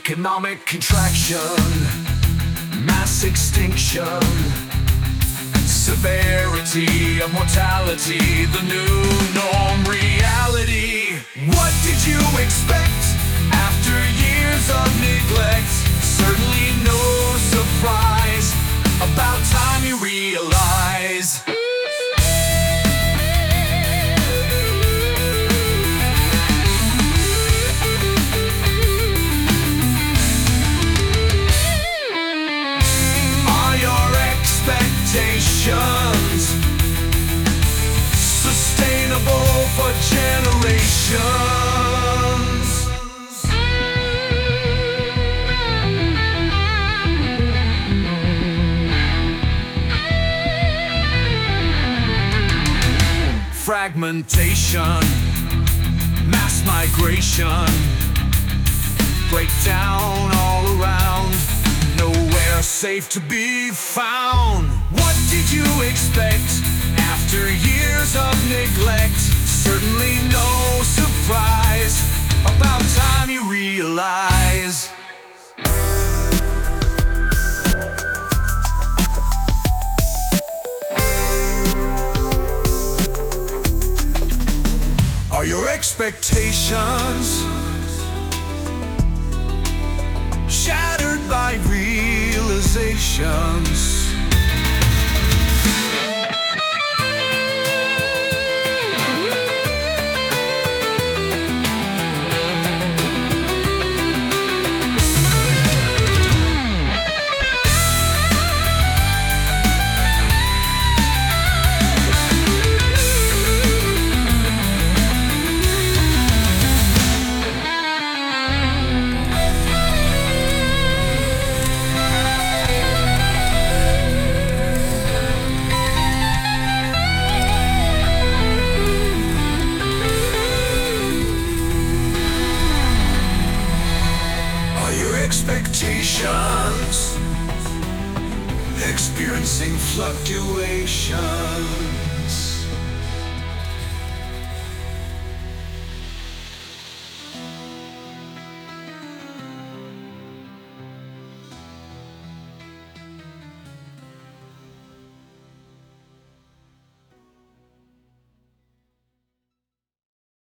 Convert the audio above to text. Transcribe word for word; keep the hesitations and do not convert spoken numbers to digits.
Economic contraction, mass extinction, severity of mortality, the new norm reality. What did you expect after years of neglect? Certainly no surprise, about time you realize. Sustainable for generations. Fragmentation, mass migration, breakdown all around, nowhere safe to be found. What did you expect after years of neglect? Certainly no surprise, about time you realize. Are your expectations shattered by realizations? Expectations experiencing fluctuation.